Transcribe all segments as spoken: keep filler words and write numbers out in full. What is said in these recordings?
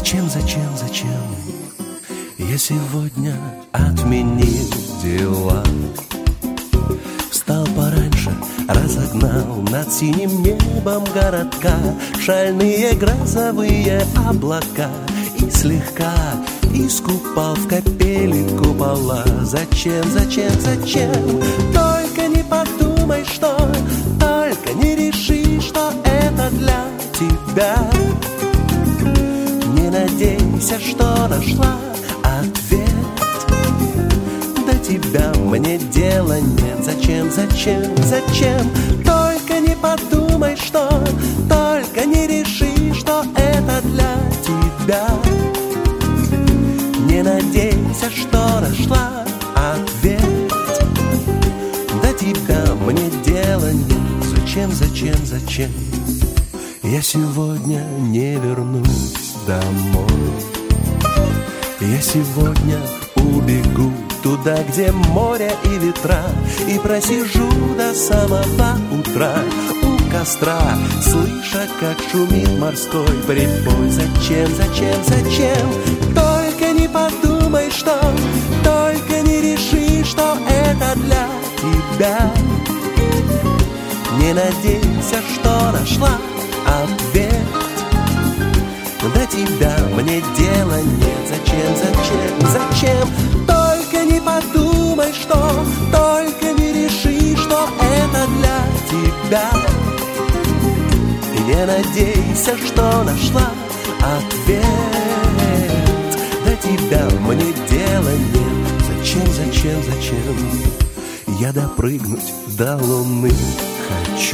Зачем, зачем, зачем я сегодня отменил дела? Встал пораньше, разогнал над синим небом городка шальные грозовые облака и слегка искупал в капели купола. Зачем, зачем, зачем? Только не подумай, что, только не реши, что это для тебя. Не надейся, что нашла ответ. До тебя мне дела нет. Зачем, зачем, зачем? Только не подумай, что, только не реши, что это для тебя. Не надейся, что нашла ответ. До тебя мне дела нет. Зачем, зачем, зачем я сегодня не вернусь домой? Я сегодня убегу туда, где море и ветра, и просижу до самого утра у костра, слыша, как шумит морской прибой. Зачем, зачем, зачем? Только не подумай, что, только не реши, что это для тебя. Не надейся, что нашла ответ. До тебя мне дела нет. Зачем, зачем, зачем? Только не подумай, что, только не реши, что это для тебя. И не надейся, что нашла ответ. До тебя мне дела нет. Зачем, зачем, зачем я допрыгнуть до луны хочу?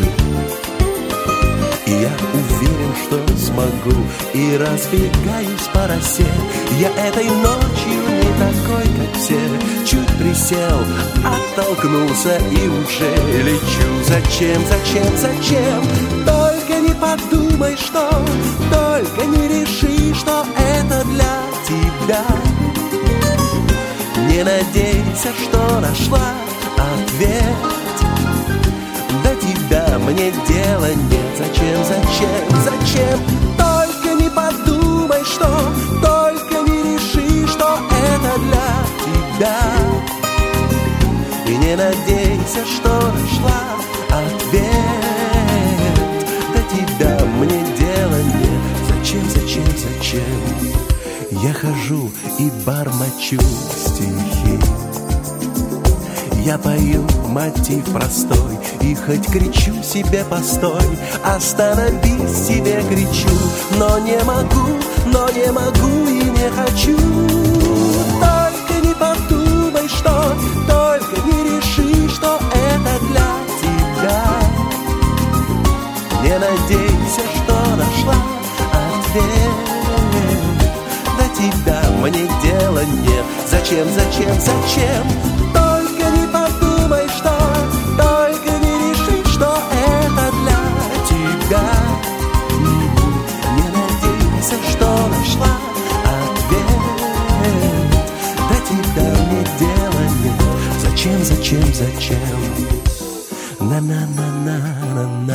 И я уверен, что смогу, и разбегаюсь по росе. Я этой ночью не такой, как все. Чуть присел, оттолкнулся и уже лечу. Зачем, зачем, зачем? Только не подумай, что, только не реши, что это для тебя. Не надейся, что нашла ответ. До тебя мне дела нет. Зачем, зачем, зачем? Только не подумай, что, только не реши, что это для тебя. И не надейся, что нашла ответ. До тебя мне дела нет. Зачем, зачем, зачем я хожу и бормочу стихи? Я пою мотив простой и хоть кричу себе постой, остановись себе кричу, но не могу, но не могу и не хочу. Только не подумай, что, только не реши, что это для тебя. Не надейся, что нашла ответ. До тебя мне дела нет. Зачем, зачем, зачем? Подумай, что, только не реши, что это для тебя. Не надейся, что нашла ответ. До тебя мне дела нет. Зачем, зачем, зачем? На-на-на-на-на-на.